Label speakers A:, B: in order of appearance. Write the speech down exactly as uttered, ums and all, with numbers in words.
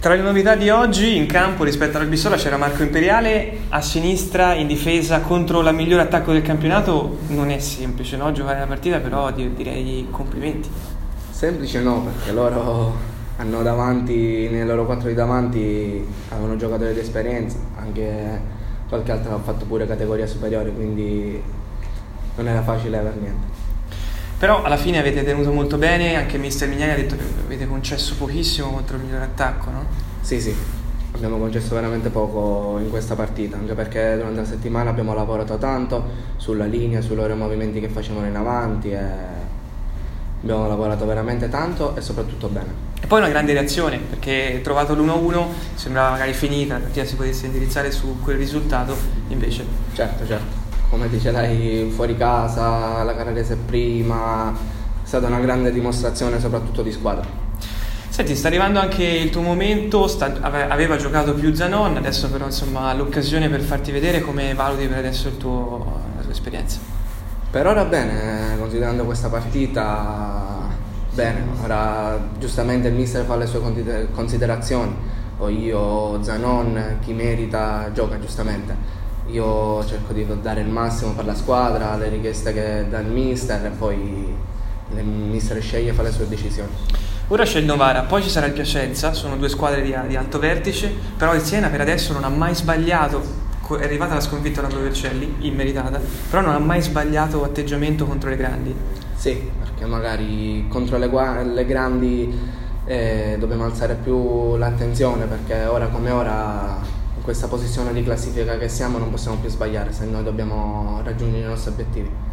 A: Tra le novità di oggi in campo rispetto all'Albisola c'era Marco Imperiale a sinistra in difesa contro la migliore attacco del campionato. Non è semplice, no? Giocare la partita, però direi complimenti.
B: Semplice no, perché loro hanno davanti, nei loro quattro di davanti avevano giocatori di esperienza, anche qualche altro ha fatto pure categoria superiore, quindi non era facile per niente.
A: Però alla fine avete tenuto molto bene, anche il mister Mignani ha detto che avete concesso pochissimo contro il migliore attacco, no?
B: Sì, sì, abbiamo concesso veramente poco in questa partita, anche perché durante la settimana abbiamo lavorato tanto sulla linea, sui loro movimenti che facevano in avanti e abbiamo lavorato veramente tanto e soprattutto bene.
A: E poi una grande reazione, perché trovato l'uno a uno sembrava magari finita, la partita si potesse indirizzare su quel risultato, invece...
B: Certo, certo. Come dice lei, fuori casa, la Canarese prima, è stata una grande dimostrazione soprattutto di squadra.
A: Senti, sta arrivando anche il tuo momento, sta, aveva giocato più Zanon, adesso però insomma ha l'occasione per farti vedere come valuti per adesso il tuo, la tua esperienza.
B: Per ora bene, considerando questa partita, bene, ora giustamente il mister fa le sue considerazioni, poi io, Zanon, chi merita gioca giustamente. Io cerco di dare il massimo per la squadra, le richieste che dà il mister e poi il mister sceglie e fa le sue decisioni.
A: Ora c'è il Novara, poi ci sarà il Piacenza, sono due squadre di, di alto vertice, però il Siena per adesso non ha mai sbagliato, è arrivata la sconfitta alla Vercelli, immeritata, però non ha mai sbagliato atteggiamento contro le grandi.
B: Sì, perché magari contro le, le grandi eh, dobbiamo alzare più l'attenzione, perché ora come ora... in questa posizione di classifica che siamo non possiamo più sbagliare se noi dobbiamo raggiungere i nostri obiettivi.